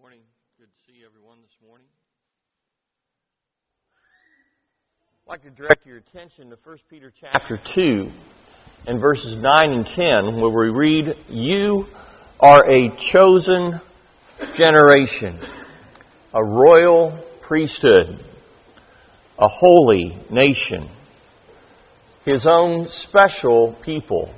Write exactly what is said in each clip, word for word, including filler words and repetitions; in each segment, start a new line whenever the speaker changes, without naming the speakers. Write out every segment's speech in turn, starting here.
morning. Good to see everyone this morning. I'd like to direct your attention to First Peter chapter two and verses nine and ten, where we read, "You are a chosen generation, a royal priesthood, a holy nation, His own special people,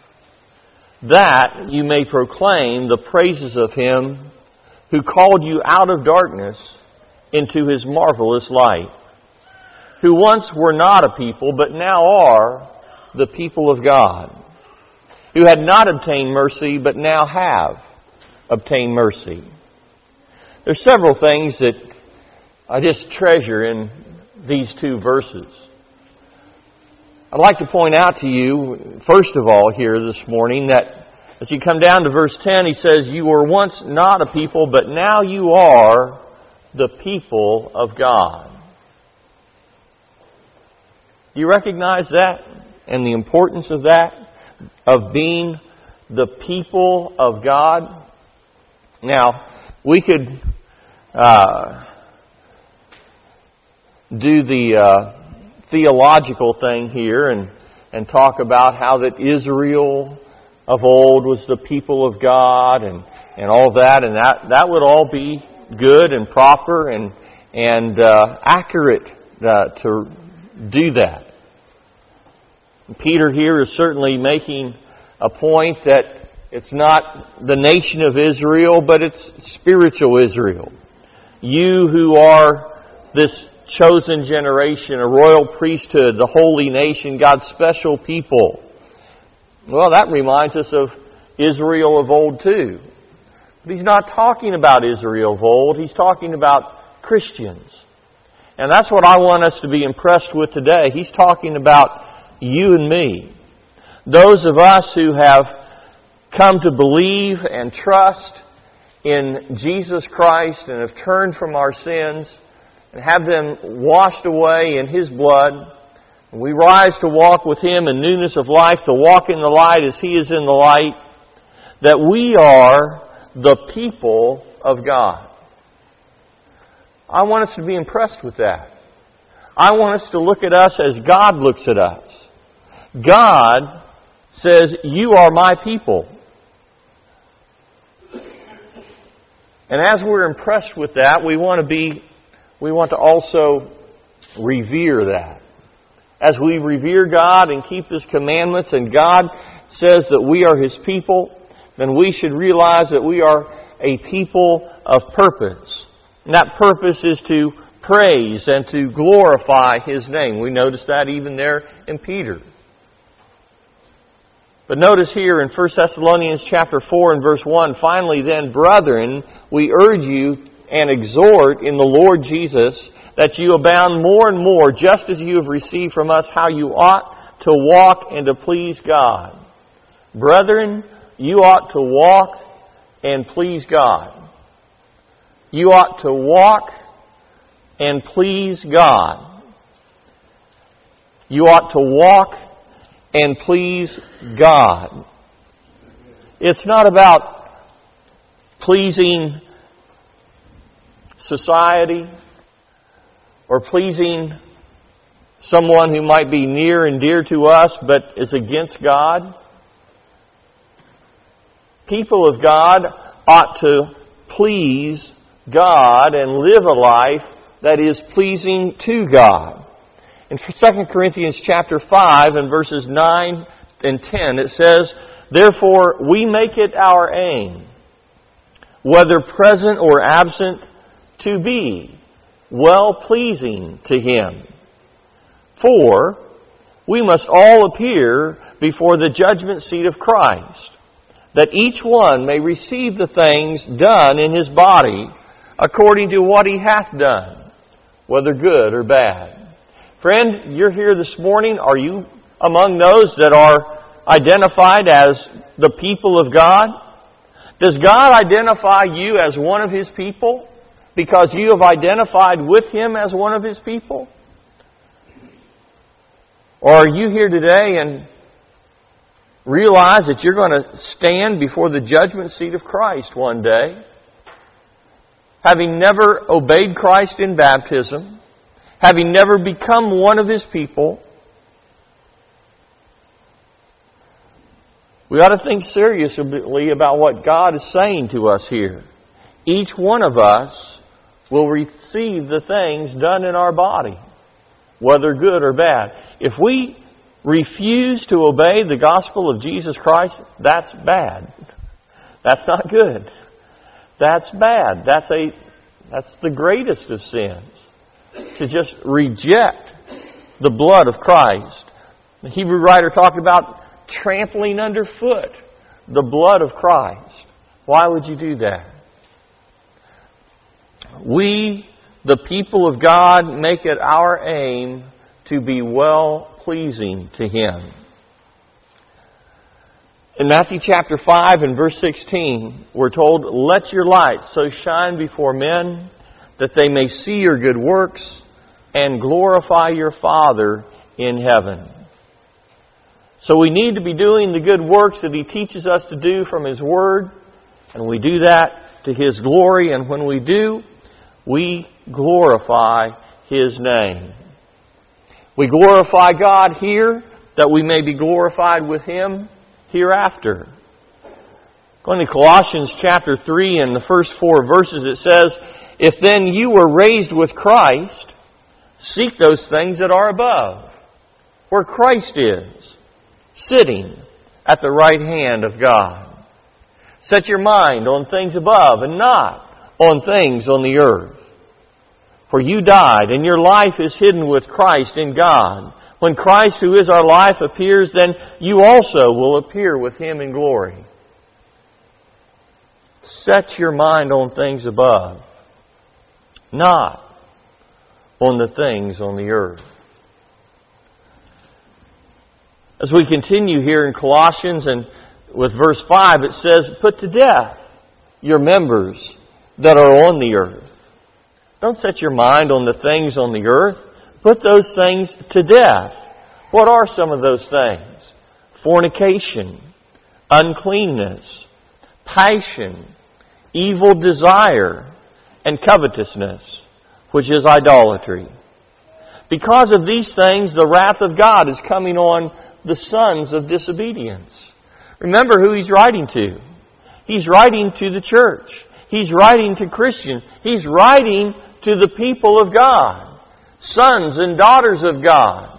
that you may proclaim the praises of Him who called you out of darkness into His marvelous light, who once were not a people, but now are the people of God, who had not obtained mercy, but now have obtained mercy." There's several things that I just treasure in these two verses. I'd like to point out to you, first of all, here this morning, that as you come down to verse ten, he says, "You were once not a people, but now you are the people of God." Do you recognize that and the importance of that, of being the people of God? Now, we could uh, do the uh, theological thing here and, and talk about how that Israel of old was the people of God and, and all that, and that, that would all be good and proper and, and uh, accurate uh, to do that. Peter here is certainly making a point that it's not the nation of Israel, but it's spiritual Israel. You who are this chosen generation, a royal priesthood, the holy nation, God's special people. Well, that reminds us of Israel of old too. But he's not talking about Israel of old. He's talking about Christians. And that's what I want us to be impressed with today. He's talking about you and me. Those of us who have come to believe and trust in Jesus Christ and have turned from our sins and have them washed away in His blood. We rise to walk with Him in newness of life, to walk in the light as He is in the light, that we are the people of God. I want us to be impressed with that. I want us to look at us as God looks at us. God says, "You are my people." And as we're impressed with that, we want to be, we want to also revere that. As we revere God and keep His commandments, and God says that we are His people, then we should realize that we are a people of purpose. And that purpose is to praise and to glorify His name. We notice that even there in Peter. But notice here in First Thessalonians chapter four and verse one, "Finally then, brethren, we urge you and exhort in the Lord Jesus that you abound more and more, just as you have received from us how you ought to walk and to please God." Brethren, you ought to walk and please God. You ought to walk and please God. You ought to walk and please God. It's not about pleasing society or pleasing someone who might be near and dear to us but is against God. People of God ought to please God and live a life that is pleasing to God. In Second Corinthians chapter five and verses nine and ten, it says, "Therefore we make it our aim, whether present or absent, to be well-pleasing to Him. For we must all appear before the judgment seat of Christ, that each one may receive the things done in his body according to what he hath done, whether good or bad." Friend, you're here this morning. Are you among those that are identified as the people of God? Does God identify you as one of His people because you have identified with Him as one of His people? Or are you here today and realize that you're going to stand before the judgment seat of Christ one day? having never obeyed Christ in baptism, having never become one of His people, we ought to think seriously about what God is saying to us here. Each one of us will receive the things done in our body, whether good or bad. If we refuse to obey the gospel of Jesus Christ, that's bad. That's not good. That's bad. That's a that's the greatest of sins. To just reject the blood of Christ. The Hebrew writer talked about trampling underfoot the blood of Christ. Why would you do that? We, the people of God, make it our aim to be well-pleasing to Him. In Matthew chapter five and verse sixteen, we're told, "Let your light so shine before men that they may see your good works and glorify your Father in heaven." So we need to be doing the good works that He teaches us to do from His Word, and we do that to His glory, and when we do, we glorify His name. We glorify God here that we may be glorified with Him hereafter. Going to Colossians chapter three and the first four verses, it says, "If then you were raised with Christ, seek those things that are above, where Christ is, sitting at the right hand of God. Set your mind on things above and not on things on the earth. For you died, and your life is hidden with Christ in God. When Christ, who is our life, appears, then you also will appear with Him in glory." Set your mind on things above, not on the things on the earth. As we continue here in Colossians and with verse five, it says, "Put to death your members that are on the earth." Don't set your mind on the things on the earth. Put those things to death. What are some of those things? Fornication, uncleanness, passion, evil desire, and covetousness, which is idolatry. Because of these things, the wrath of God is coming on the sons of disobedience. Remember who He's writing to. He's writing to the church. He's writing to Christians. He's writing to the people of God, sons and daughters of God.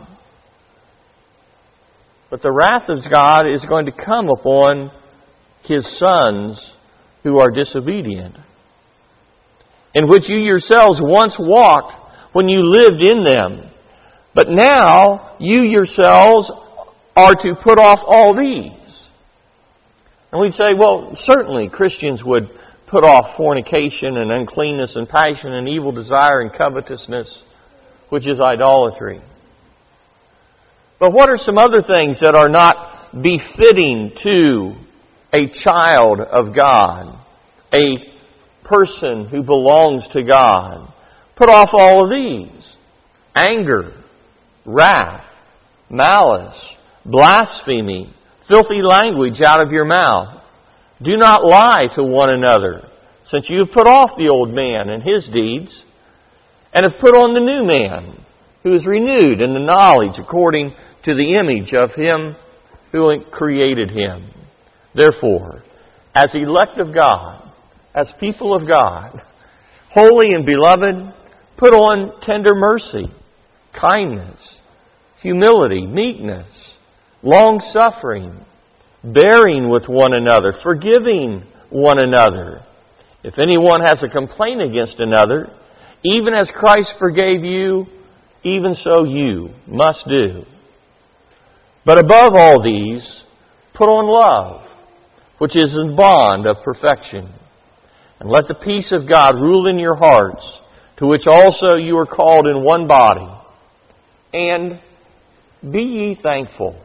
But the wrath of God is going to come upon His sons who are disobedient, in which you yourselves once walked when you lived in them. But now you yourselves are to put off all these. And we'd say, well, certainly Christians would put off fornication and uncleanness and passion and evil desire and covetousness, which is idolatry. But what are some other things that are not befitting to a child of God, a person who belongs to God? Put off all of these: anger, wrath, malice, blasphemy, filthy language out of your mouth. Do not lie to one another, since you have put off the old man and his deeds, and have put on the new man, who is renewed in the knowledge according to the image of Him who created him. Therefore, as elect of God, as people of God, holy and beloved, put on tender mercy, kindness, humility, meekness, long-suffering, bearing with one another, forgiving one another. If anyone has a complaint against another, even as Christ forgave you, even so you must do. But above all these, put on love, which is the bond of perfection. And let the peace of God rule in your hearts, to which also you are called in one body. And be ye thankful.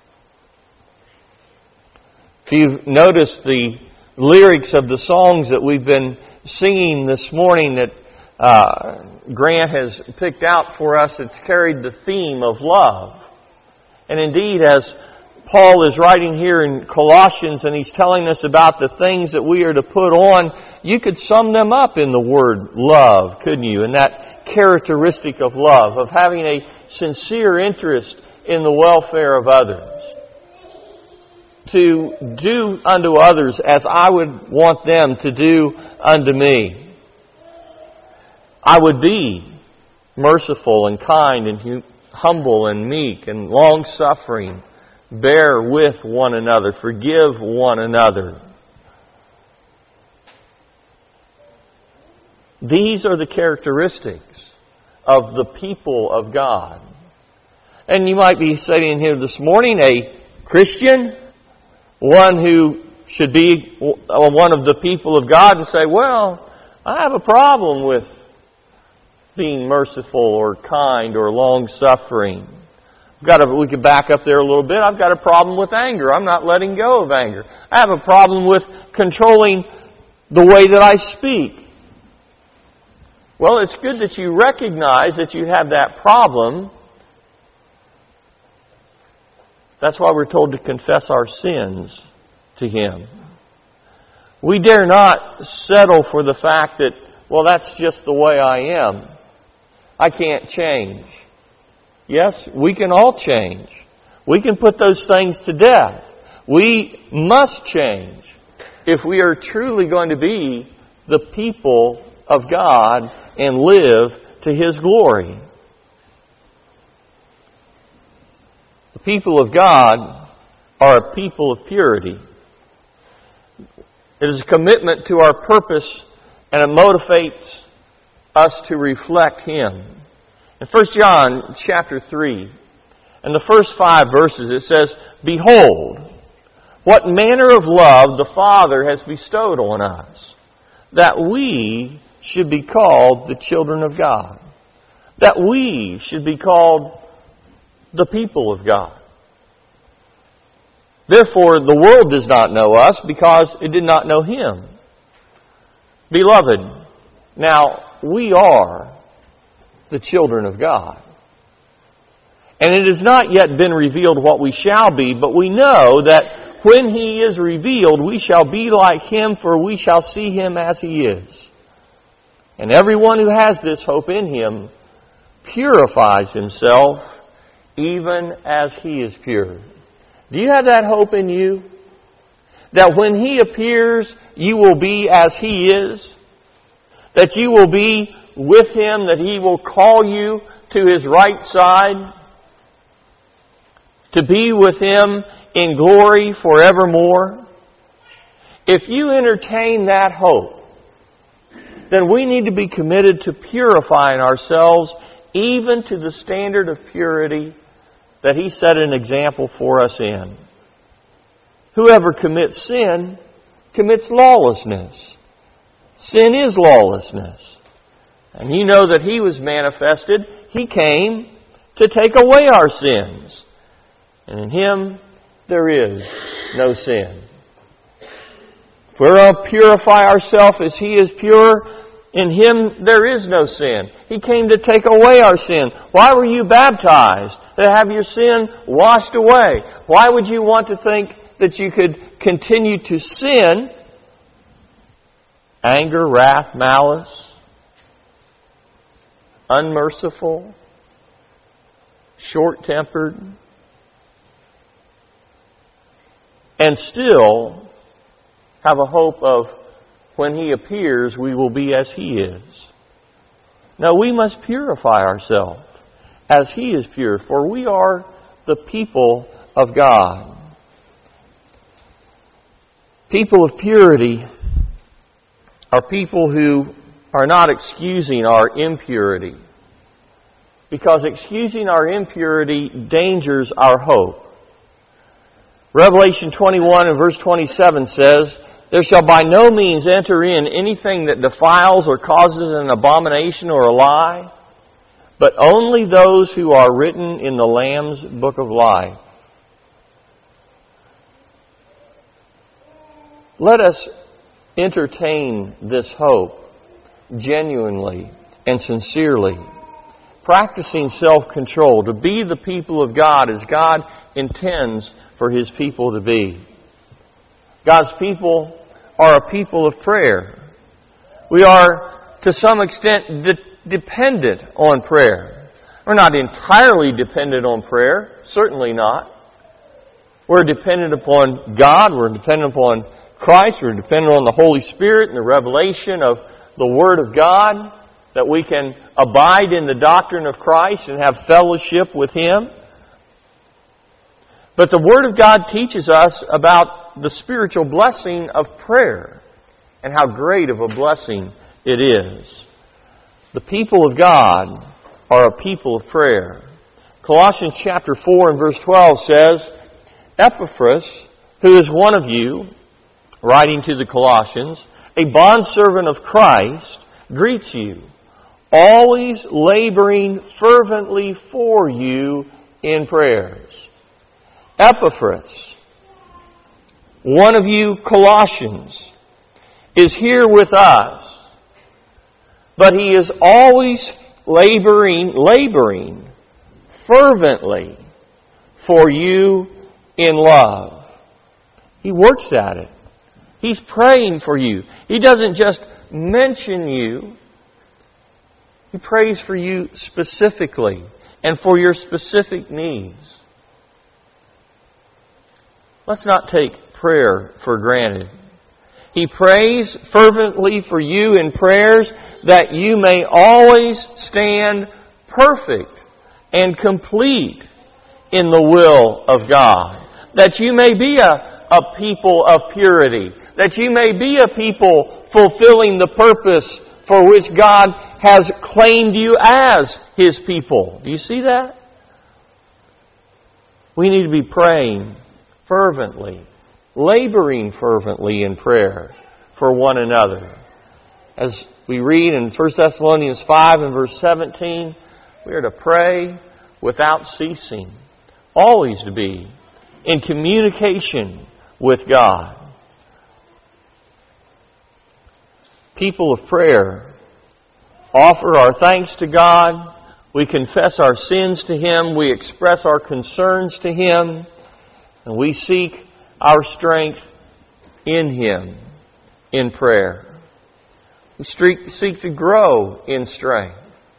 If you've noticed the lyrics of the songs that we've been singing this morning that uh, Grant has picked out for us, it's carried the theme of love. And indeed, as Paul is writing here in Colossians, and he's telling us about the things that we are to put on. You could sum them up in the word love, couldn't you? And that characteristic of love, of having a sincere interest in the welfare of others. To do unto others as I would want them to do unto me. I would be merciful and kind and humble and meek and long-suffering. Bear with one another. Forgive one another. These are the characteristics of the people of God. And you might be sitting here this morning, a Christian, one who should be one of the people of God, and say, well, I have a problem with being merciful or kind or long-suffering. I've got a, we could back up there a little bit. I've got a problem with anger. I'm not letting go of anger. I have a problem with controlling the way that I speak. Well, it's good that you recognize that you have that problem. That's why we're told to confess our sins to Him. We dare not settle for the fact that, well, that's just the way I am. I can't change. Yes, we can all change. We can put those things to death. We must change if we are truly going to be the people of God and live to His glory. The people of God are a people of purity. It is a commitment to our purpose, and it motivates us to reflect Him. In First John chapter three, in the first five verses, it says, Behold, what manner of love the Father has bestowed on us, that we should be called the children of God, that we should be called the people of God. Therefore, the world does not know us because it did not know Him. Beloved, now we are the children of God. And it has not yet been revealed what we shall be, but we know that when He is revealed, we shall be like Him, for we shall see Him as He is. And everyone who has this hope in Him purifies himself even as He is pure. Do you have that hope in you? That when He appears, you will be as He is? That you will be with Him, that He will call you to His right side, to be with Him in glory forevermore? If you entertain that hope, then we need to be committed to purifying ourselves even to the standard of purity that He set an example for us in. Whoever commits sin commits lawlessness. Sin is lawlessness. And you know that He was manifested. He came to take away our sins. And in Him there is no sin. If we're going to purify ourselves as He is pure, in Him there is no sin. He came to take away our sin. Why were you baptized? To have your sin washed away. Why would you want to think that you could continue to sin? Anger, wrath, malice, unmerciful, short-tempered, and still have a hope of when He appears, we will be as He is. No, we must purify ourselves as He is pure, for we are the people of God. People of purity are people who are not excusing our impurity, because excusing our impurity dangers our hope. Revelation twenty-one and verse twenty-seven says, There shall by no means enter in anything that defiles or causes an abomination or a lie, but only those who are written in the Lamb's book of life. Let us entertain this hope genuinely and sincerely, practicing self-control to be the people of God as God intends for His people to be. God's people are a people of prayer. We are, to some extent, de- dependent on prayer. We're not entirely dependent on prayer. Certainly not. We're dependent upon God. We're dependent upon Christ. We're dependent on the Holy Spirit and the revelation of the Word of God, that we can abide in the doctrine of Christ and have fellowship with Him. But the Word of God teaches us about the spiritual blessing of prayer and how great of a blessing it is. The people of God are a people of prayer. Colossians chapter four and verse twelve says, Epaphras, who is one of you, writing to the Colossians, a bondservant of Christ, greets you, always laboring fervently for you in prayers. Epaphras, one of you Colossians, is here with us, but he is always laboring, laboring fervently for you in love. He works at it. He's praying for you. He doesn't just mention you. He prays for you specifically and for your specific needs. Let's not take prayer for granted. He prays fervently for you in prayers that you may always stand perfect and complete in the will of God. That you may be a, a people of purity. That you may be a people fulfilling the purpose for which God has claimed you as His people. Do you see that? We need to be praying fervently, laboring fervently in prayer for one another. As we read in First Thessalonians five and verse seventeen, we are to pray without ceasing, always to be in communication with God. People of prayer offer our thanks to God. We confess our sins to Him. We express our concerns to Him. And we seek our strength in Him in prayer. We seek to grow in strength.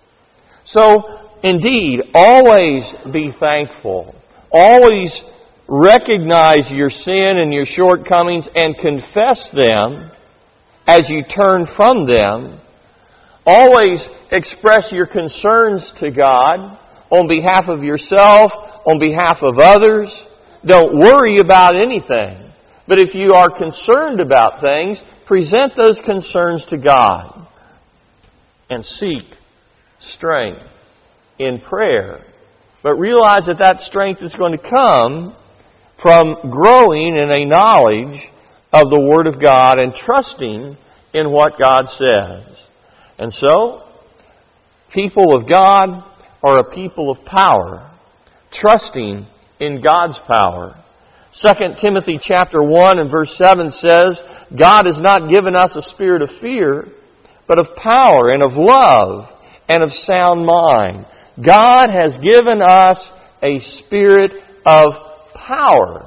So, indeed, always be thankful. Always recognize your sin and your shortcomings and confess them as you turn from them. Always express your concerns to God on behalf of yourself, on behalf of others. Don't worry about anything. But if you are concerned about things, present those concerns to God and seek strength in prayer. But realize that that strength is going to come from growing in a knowledge of the Word of God and trusting in what God says. And so, people of God are a people of power, trusting in God's power. Second Timothy chapter one and verse seven says, God has not given us a spirit of fear, but of power and of love and of sound mind. God has given us a spirit of power.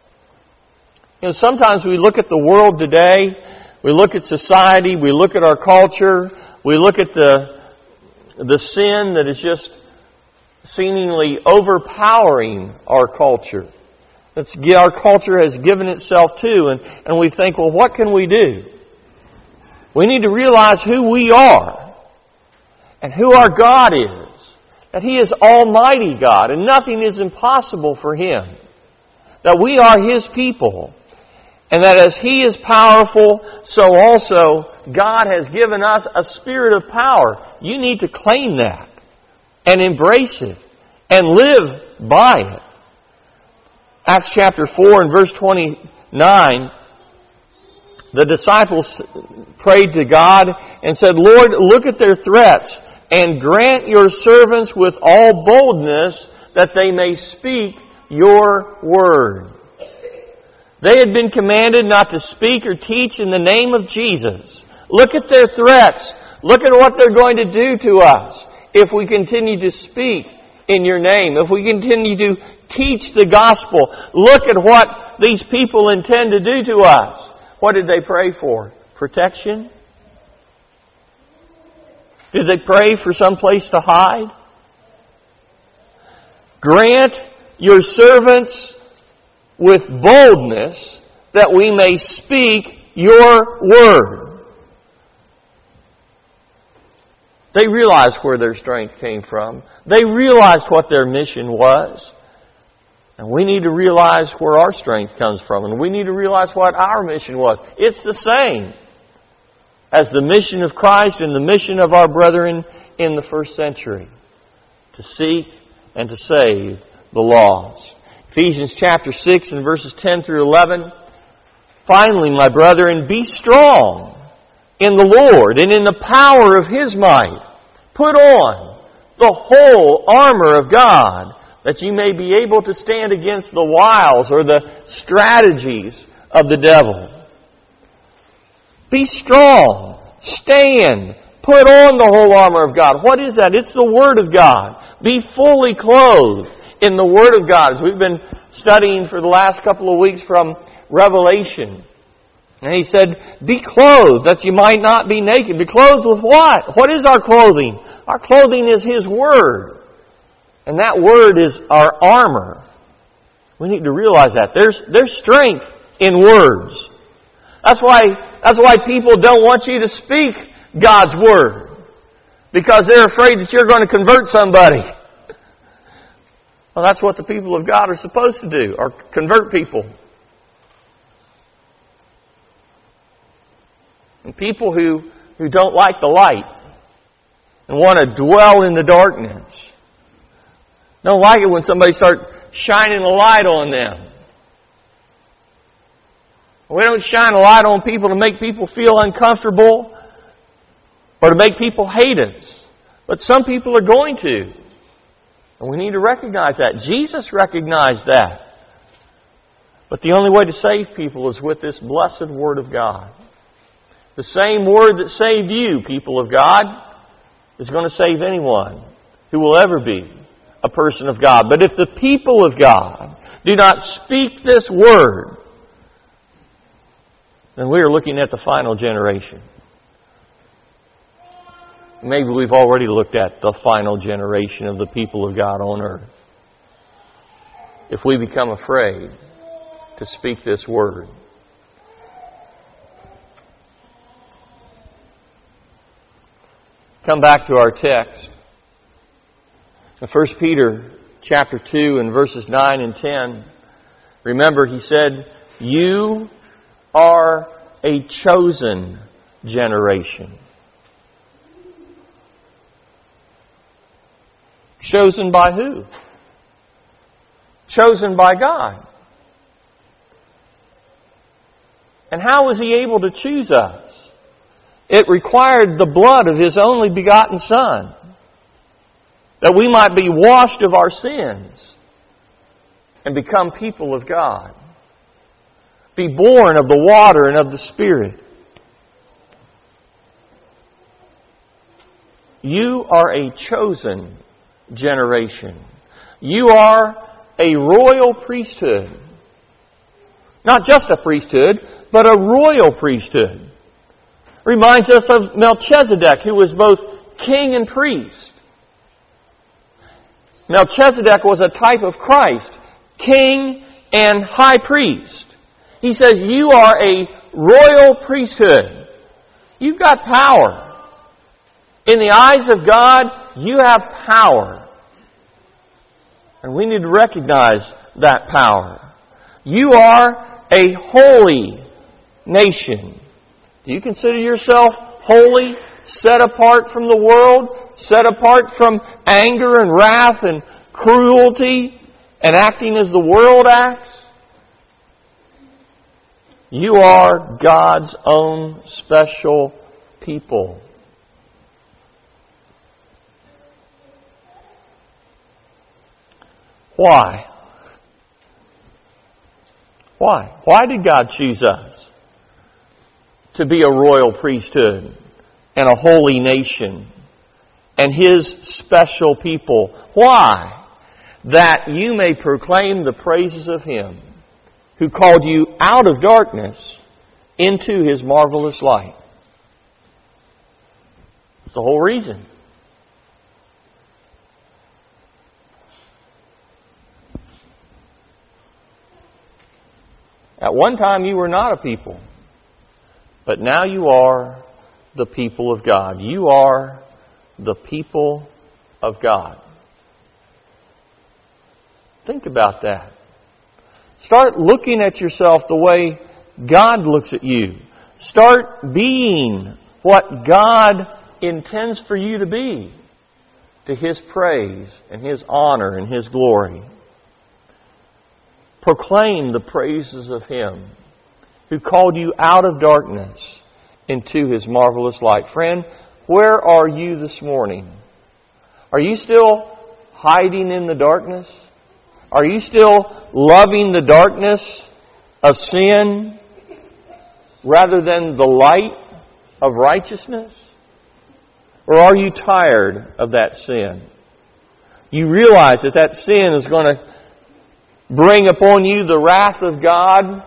You know, sometimes we look at the world today, we look at society, we look at our culture, we look at the the sin that is just seemingly overpowering our culture. That's our culture has given itself to, and, and we think, well, what can we do? We need to realize who we are and who our God is. That He is Almighty God and nothing is impossible for Him. That we are His people. And that as He is powerful, so also God has given us a spirit of power. You need to claim that and embrace it and live by it. Acts chapter four and verse twenty-nine, the disciples prayed to God and said, Lord, look at their threats and grant your servants with all boldness that they may speak your word. They had been commanded not to speak or teach in the name of Jesus. Look at their threats. Look at what they're going to do to us if we continue to speak in your name, if we continue to teach the gospel. Look at what these people intend to do to us. What did they pray for? Protection? Did they pray for some place to hide? Grant your servants with boldness that we may speak your word. They realized where their strength came from. They realized what their mission was. And we need to realize where our strength comes from. And we need to realize what our mission was. It's the same as the mission of Christ and the mission of our brethren in the first century. To seek and to save the lost. Ephesians chapter six and verses ten through eleven. Finally, my brethren, be strong in the Lord and in the power of His might. Put on the whole armor of God, that you may be able to stand against the wiles or the strategies of the devil. Be strong. Stand. Put on the whole armor of God. What is that? It's the Word of God. Be fully clothed in the Word of God. As we've been studying for the last couple of weeks from Revelation. And he said, be clothed that you might not be naked. Be clothed with what? What is our clothing? Our clothing is His Word. And that Word is our armor. We need to realize that. There's, there's strength in words. That's why, that's why people don't want you to speak God's Word. Because they're afraid that you're going to convert somebody. Well, that's what the people of God are supposed to do, or convert people. And people who, who don't like the light and want to dwell in the darkness. Don't like it when somebody starts shining a light on them. We don't shine a light on people to make people feel uncomfortable or to make people hate us. But some people are going to. And we need to recognize that. Jesus recognized that. But the only way to save people is with this blessed Word of God. The same Word that saved you, people of God, is going to save anyone who will ever be a person of God. But if the people of God do not speak this Word, then we are looking at the final generation. Maybe we've already looked at the final generation of the people of God on earth. If we become afraid to speak this Word. Come back to our text. In First Peter chapter two and verses nine and ten. Remember, he said, you are a chosen generation. Chosen by who? Chosen by God. And how was He able to choose us? It required the blood of His only begotten Son, that we might be washed of our sins and become people of God. Be born of the water and of the Spirit. You are a chosen generation. You are a royal priesthood. Not just a priesthood, but a royal priesthood. Reminds us of Melchizedek, who was both king and priest. Melchizedek was a type of Christ, king and high priest. He says, you are a royal priesthood. You've got power. In the eyes of God, you have power. And we need to recognize that power. You are a holy nation. Do you consider yourself holy, set apart from the world, set apart from anger and wrath and cruelty and acting as the world acts? You are God's own special people. Why? Why? Why did God choose us to be a royal priesthood and a holy nation and His special people? Why? that you may proclaim the praises of Him who called you out of darkness into His marvelous light. That's the whole reason. At one time you were not a people, but now you are the people of God. You are the people of God. Think about that. Start looking at yourself the way God looks at you. Start being what God intends for you to be, to His praise and His honor and His glory. Proclaim the praises of Him who called you out of darkness into His marvelous light. Friend, where are you this morning? Are you still hiding in the darkness? Are you still loving the darkness of sin rather than the light of righteousness? Or are you tired of that sin? You realize that that sin is going to bring upon you the wrath of God,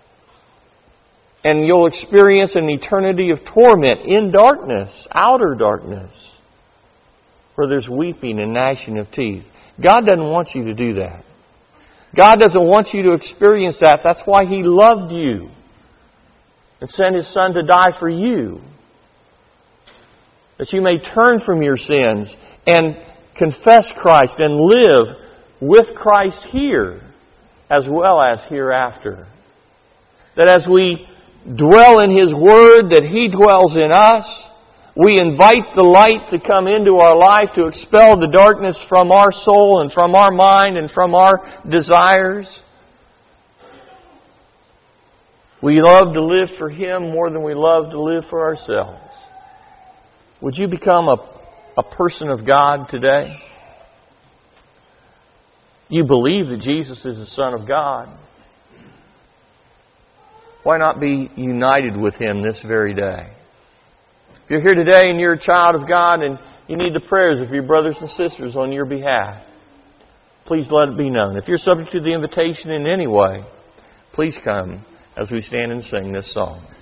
and you'll experience an eternity of torment in darkness, outer darkness, where there's weeping and gnashing of teeth. God doesn't want you to do that. God doesn't want you to experience that. That's why He loved you and sent His Son to die for you, that you may turn from your sins and confess Christ and live with Christ here as well as hereafter. That as we dwell in His Word, that He dwells in us. We invite the light to come into our life to expel the darkness from our soul and from our mind and from our desires. We love to live for Him more than we love to live for ourselves. Would you become a, a person of God today? You believe that Jesus is the Son of God. Why not be united with Him this very day? If you're here today and you're a child of God and you need the prayers of your brothers and sisters on your behalf, please let it be known. If you're subject to the invitation in any way, please come as we stand and sing this song.